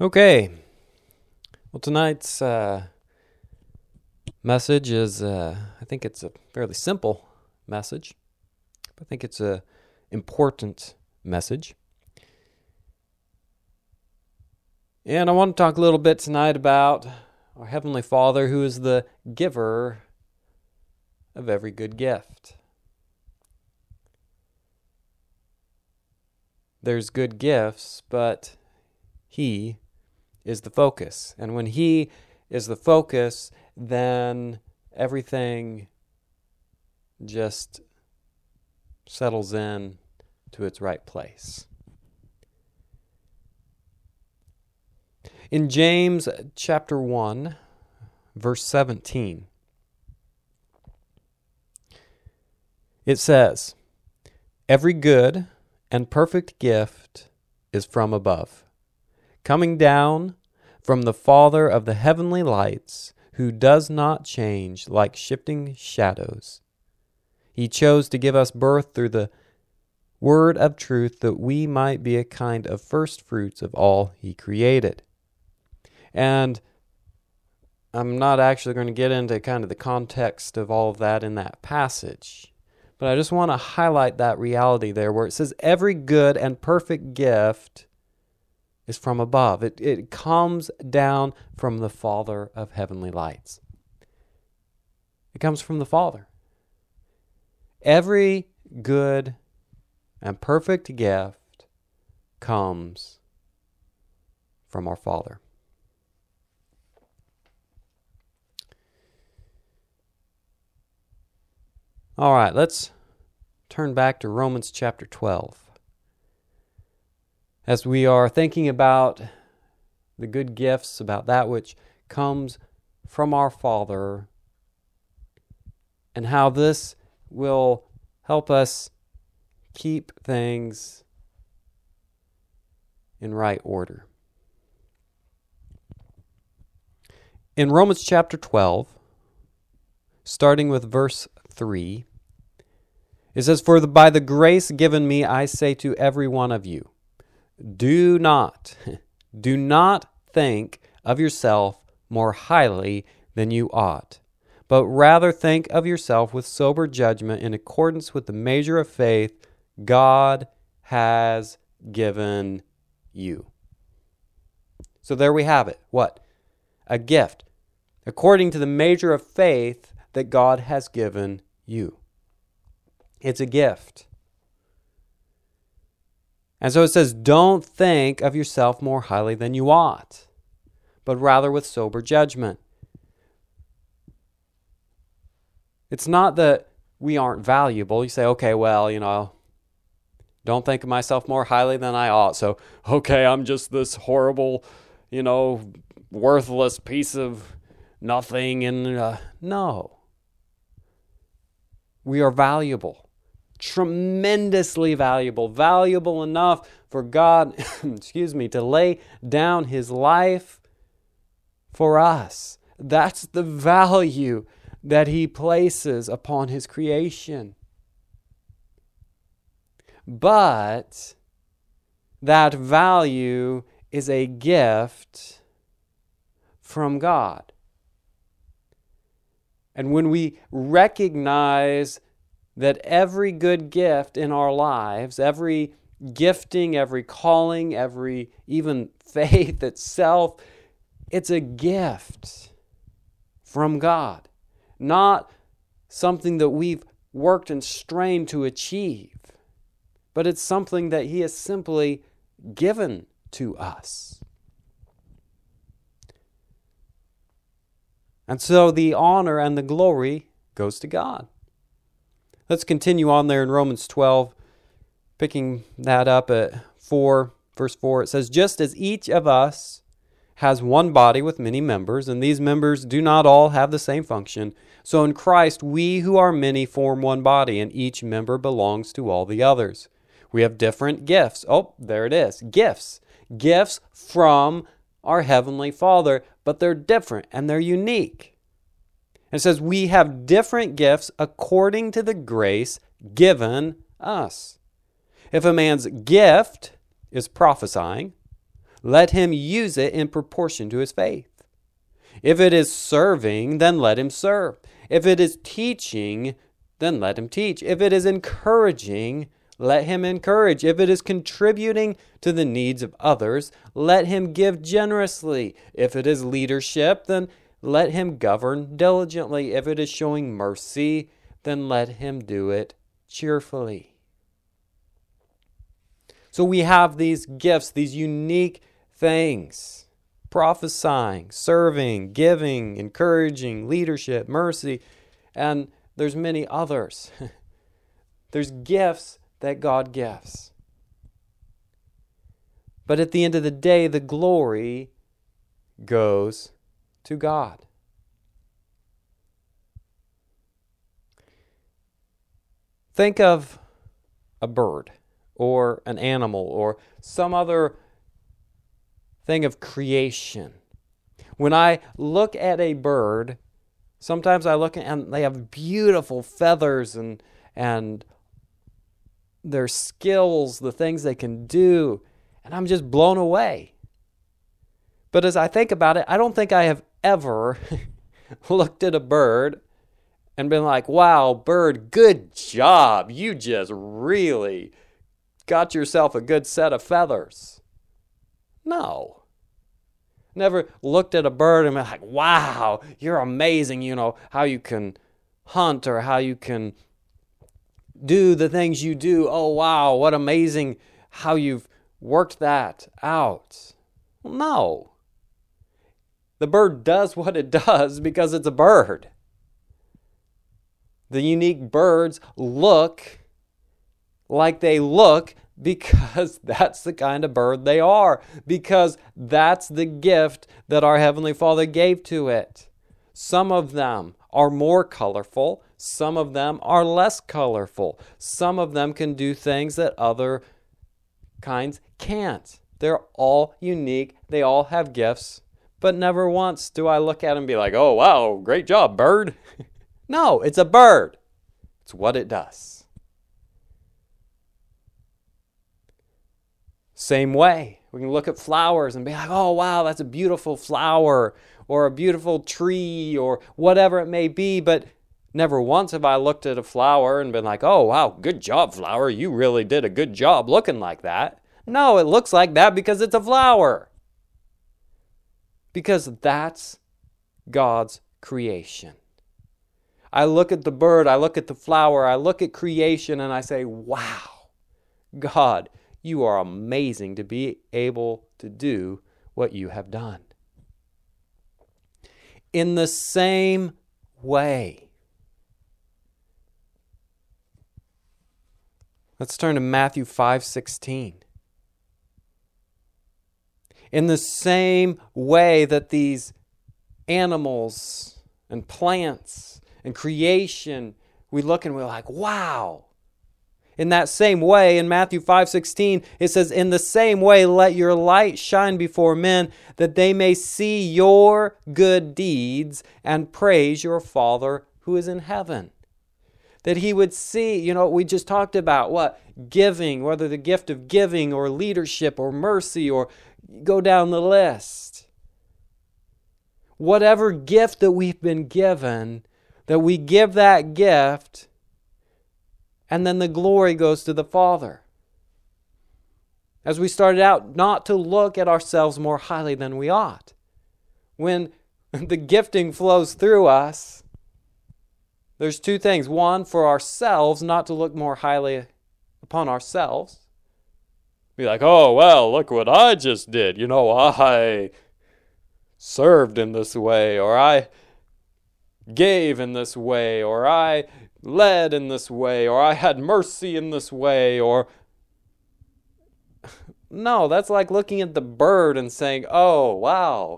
Okay, well, tonight's message is, I think it's a fairly simple message. I think it's an important message. And I want to talk a little bit tonight about our Heavenly Father, who is the giver of every good gift. There's good gifts, but He is the focus. And when He is the focus, then everything just settles in to its right place. In James chapter 1, verse 17, it says, "Every good and perfect gift is from above, coming down from the Father of the heavenly lights, who does not change like shifting shadows. He chose to give us birth through the word of truth, that we might be a kind of first fruits of all He created." And I'm not actually going to get into kind of the context of all of that in that passage, but I just want to highlight that reality there where it says every good and perfect gift is from above. It comes down from the Father of heavenly lights. It comes from the Father. Every good and perfect gift comes from our Father. All right, let's turn back to Romans chapter 12. As we are thinking about the good gifts, about that which comes from our Father, and how this will help us keep things in right order. In Romans chapter 12, starting with verse 3, it says, "For by the grace given me, I say to every one of you, do not think of yourself more highly than you ought, but rather think of yourself with sober judgment in accordance with the measure of faith God has given you." So there we have it. What? A gift. According to the measure of faith that God has given you. It's a gift. And so it says, don't think of yourself more highly than you ought, but rather with sober judgment. It's not that we aren't valuable. You say, okay, well, don't think of myself more highly than I ought. So, okay, I'm just this horrible, worthless piece of nothing. And no. We are valuable. Tremendously valuable enough for God, to lay down His life for us. That's the value that He places upon His creation. But that value is a gift from God. And when we recognize that every good gift in our lives, every gifting, every calling, every even faith itself, it's a gift from God. Not something that we've worked and strained to achieve, but it's something that He has simply given to us. And so the honor and the glory goes to God. Let's continue on there in Romans 12, picking that up at verse 4. It says, "Just as each of us has one body with many members, and these members do not all have the same function, so in Christ we who are many form one body, and each member belongs to all the others. We have different gifts." Oh, there it is. Gifts. Gifts from our Heavenly Father, but they're different and they're unique. It says we have different gifts according to the grace given us. If a man's gift is prophesying, let him use it in proportion to his faith. If it is serving, then let him serve. If it is teaching, then let him teach. If it is encouraging, let him encourage. If it is contributing to the needs of others, let him give generously. If it is leadership, then let him govern diligently. If it is showing mercy, then let him do it cheerfully. So we have these gifts, these unique things: prophesying, serving, giving, encouraging, leadership, mercy, and there's many others. There's gifts that God gives. But at the end of the day, the glory goes to God. Think of a bird or an animal or some other thing of creation. When I look at a bird, sometimes I look and they have beautiful feathers and their skills, the things they can do, and I'm just blown away. But as I think about it, I don't think I have ever looked at a bird and been like, wow, bird, good job. You just really got yourself a good set of feathers. No. Never looked at a bird and been like, wow, you're amazing, how you can hunt or how you can do the things you do. Oh, wow, what amazing how you've worked that out. Well, no. The bird does what it does because it's a bird. The unique birds look like they look because that's the kind of bird they are, because that's the gift that our Heavenly Father gave to it. Some of them are more colorful, some of them are less colorful, some of them can do things that other kinds can't. They're all unique, they all have gifts, but never once do I look at them and be like, oh wow, great job, bird. No, it's a bird. It's what it does. Same way, we can look at flowers and be like, oh wow, that's a beautiful flower or a beautiful tree or whatever it may be, but never once have I looked at a flower and been like, oh wow, good job, flower, you really did a good job looking like that. No, it looks like that because it's a flower. Because that's God's creation. I look at the bird, I look at the flower, I look at creation and I say, wow, God, you are amazing to be able to do what you have done. In the same way, let's turn to Matthew 5:16. In the same way that these animals and plants and creation, we look and we're like, wow. In that same way, in Matthew 5:16, it says, in the same way, let your light shine before men, that they may see your good deeds and praise your Father who is in heaven. That he would see, we just talked about what? Giving, whether the gift of giving or leadership or mercy or go down the list. Whatever gift that we've been given, that we give that gift, and then the glory goes to the Father. As we started out, not to look at ourselves more highly than we ought. When the gifting flows through us, there's two things. One, for ourselves, not to look more highly upon ourselves. Be like, oh, well, look what I just did. I served in this way, or I gave in this way, or I led in this way, or I had mercy in this way, or... No, that's like looking at the bird and saying, oh, wow,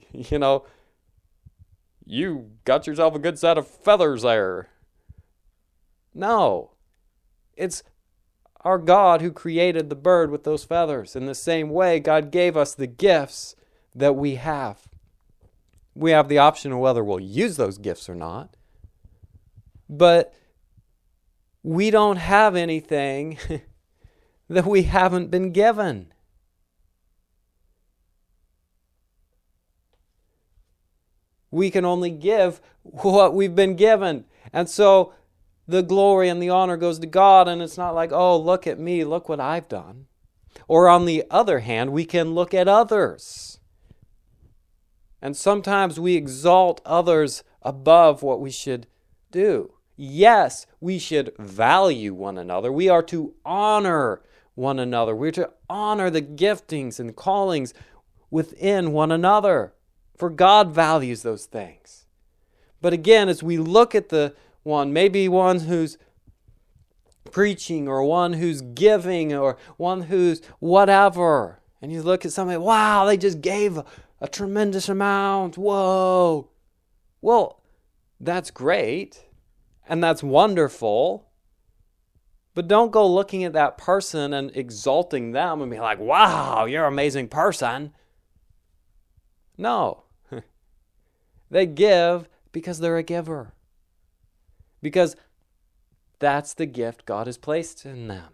you got yourself a good set of feathers there. No, it's our God who created the bird with those feathers. In the same way, God gave us the gifts that we have. We have the option of whether we'll use those gifts or not. But we don't have anything that we haven't been given. We can only give what we've been given. And so the glory and the honor goes to God, and it's not like, oh, look at me, look what I've done. Or on the other hand, we can look at others. And sometimes we exalt others above what we should do. Yes, we should value one another. We are to honor one another. We're to honor the giftings and callings within one another. For God values those things. But again, as we look at the one, maybe one who's preaching or one who's giving or one who's whatever, and you look at somebody, wow, they just gave a tremendous amount. Whoa. Well, that's great and that's wonderful. But don't go looking at that person and exalting them and be like, wow, you're an amazing person. No. They give because they're a giver. Because that's the gift God has placed in them.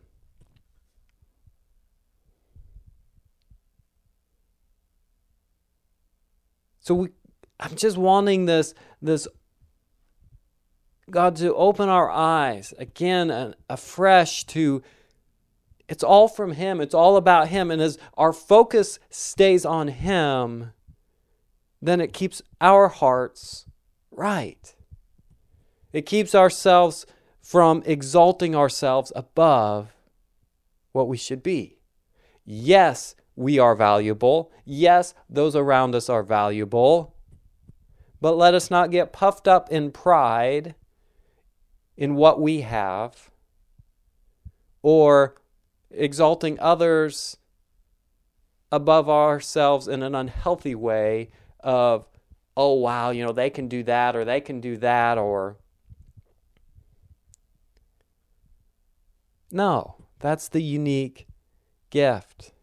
So I'm just wanting this God to open our eyes again afresh to, it's all from Him. It's all about Him. And as our focus stays on Him, then it keeps our hearts right. It keeps ourselves from exalting ourselves above what we should be. Yes, we are valuable. Yes, those around us are valuable. But let us not get puffed up in pride in what we have, or exalting others above ourselves in an unhealthy way of, oh wow, they can do that or they can do that, or no, that's the unique gift.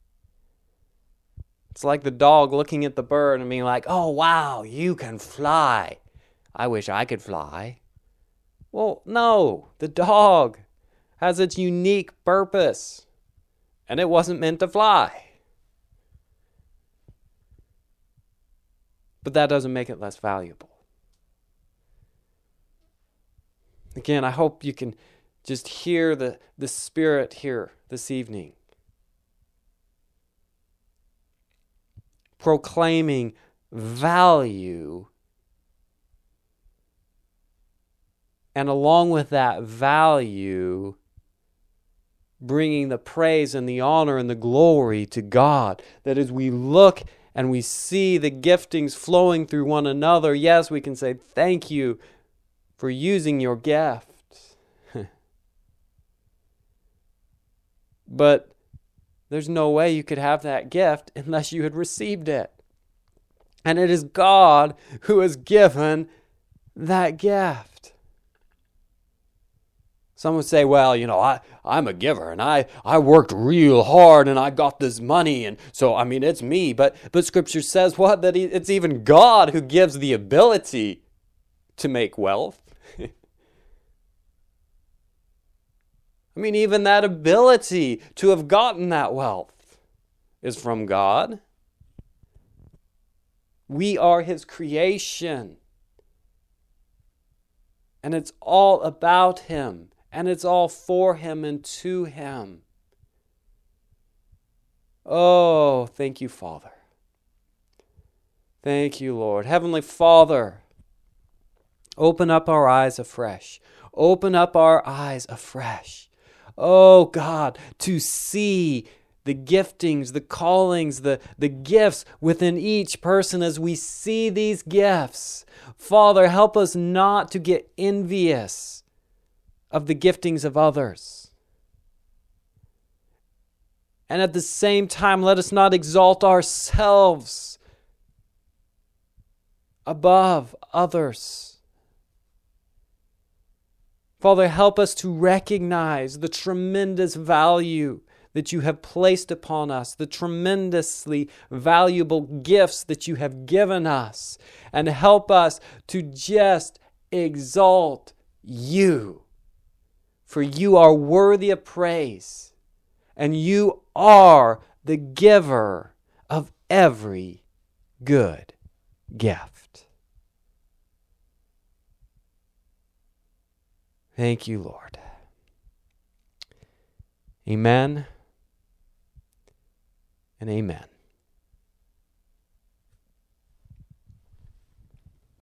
It's like the dog looking at the bird and being like, oh wow, you can fly. I wish I could fly. Well, no, the dog has its unique purpose, and it wasn't meant to fly. But that doesn't make it less valuable. Again, I hope you can just hear the Spirit here this evening, proclaiming value. And along with that value, bringing the praise and the honor and the glory to God. That as we look and we see the giftings flowing through one another, yes, we can say, thank you for using your gift. But there's no way you could have that gift unless you had received it. And it is God who has given that gift. Some would say, well, I'm a giver and I worked real hard and I got this money, and so, it's me. But Scripture says what? That it's even God who gives the ability to make wealth. Even that ability to have gotten that wealth is from God. We are His creation. And it's all about Him. And it's all for Him and to Him. Oh, thank you, Father. Thank you, Lord. Heavenly Father, open up our eyes afresh. Open up our eyes afresh. Oh, God, to see the giftings, the callings, the gifts within each person as we see these gifts. Father, help us not to get envious of the giftings of others. And at the same time, let us not exalt ourselves above others. Father, help us to recognize the tremendous value that you have placed upon us, the tremendously valuable gifts that you have given us, and help us to just exalt you. For you are worthy of praise, and you are the giver of every good gift. Thank you, Lord. Amen and amen.